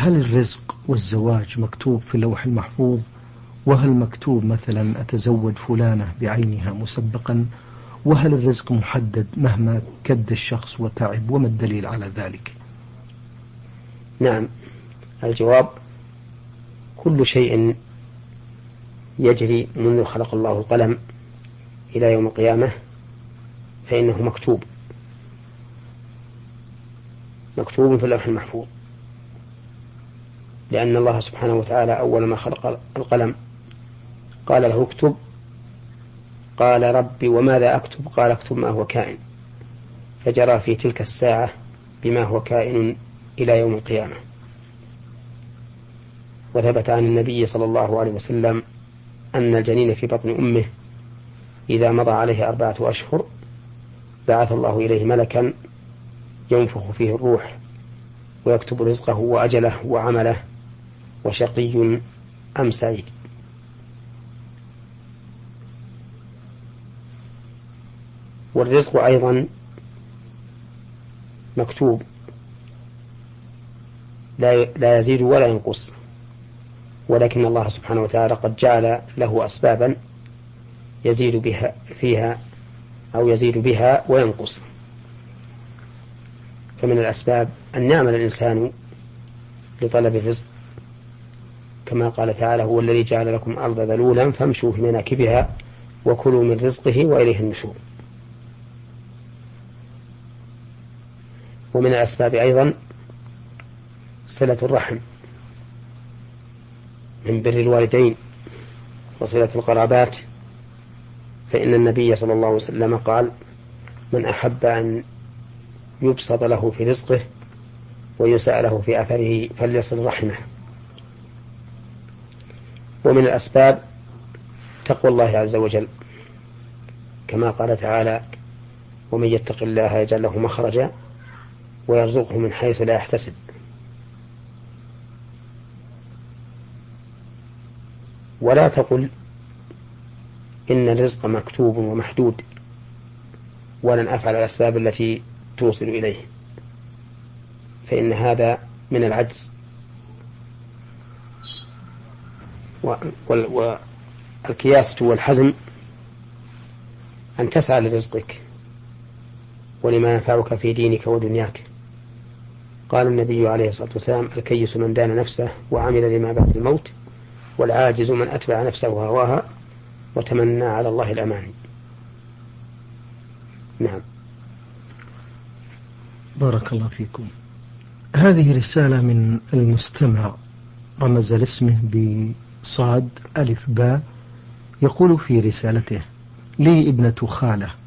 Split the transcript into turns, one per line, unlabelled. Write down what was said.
هل الرزق والزواج مكتوب في اللوح المحفوظ؟ وهل مكتوب مثلا أتزوج فلانة بعينها مسبقا؟ وهل الرزق محدد مهما كد الشخص وتعب؟ وما الدليل على ذلك؟
نعم، الجواب: كل شيء يجري منذ خلق الله القلم إلى يوم القيامة فإنه مكتوب في اللوح المحفوظ، لأن الله سبحانه وتعالى أول ما خلق القلم قال له اكتب، قال ربي وماذا أكتب؟ قال اكتب ما هو كائن، فجرى في تلك الساعة بما هو كائن إلى يوم القيامة. وثبت عن النبي صلى الله عليه وسلم أن الجنين في بطن أمه إذا مضى عليه 4 أشهر بعث الله إليه ملكا ينفخ فيه الروح ويكتب رزقه وأجله وعمله وشقي أم سعيد. والرزق أيضا مكتوب لا يزيد ولا ينقص، ولكن الله سبحانه وتعالى قد جعل له أسبابا يزيد بها فيها أو يزيد بها وينقص. فمن الأسباب أن يعمل الإنسان لطلب الرزق، كما قال تعالى: هو الذي جعل لكم الأرض ذلولا فامشوا في مناكبها وكلوا من رزقه وإليه النشور. ومن الأسباب أيضا صلة الرحم من بر الوالدين وصلة القرابات، فإن النبي صلى الله عليه وسلم قال: من أحب أن يبسط له في رزقه ويسأل له في أثره فليصل رحمه. ومن الأسباب تقوى الله عز وجل، كما قال تعالى: ومن يتق الله يجعل له مخرجا ويرزقه من حيث لا يحتسب. ولا تقل إن الرزق مكتوب ومحدود ولن أفعل الأسباب التي توصل إليه، فإن هذا من العجز. والكياسة والحزم أن تسعى لرزقك ولما ينفعك في دينك ودنياك. قال النبي عليه الصلاة والسلام: الكيس من دان نفسه وعمل لما بعد الموت، والعاجز من أتبع نفسه وهواها وتمنى على الله الأماني. نعم.
بارك الله فيكم. هذه رسالة من المستمع رمز لاسمه بصاد ألف باء، يقول في رسالته: لي ابنة خالة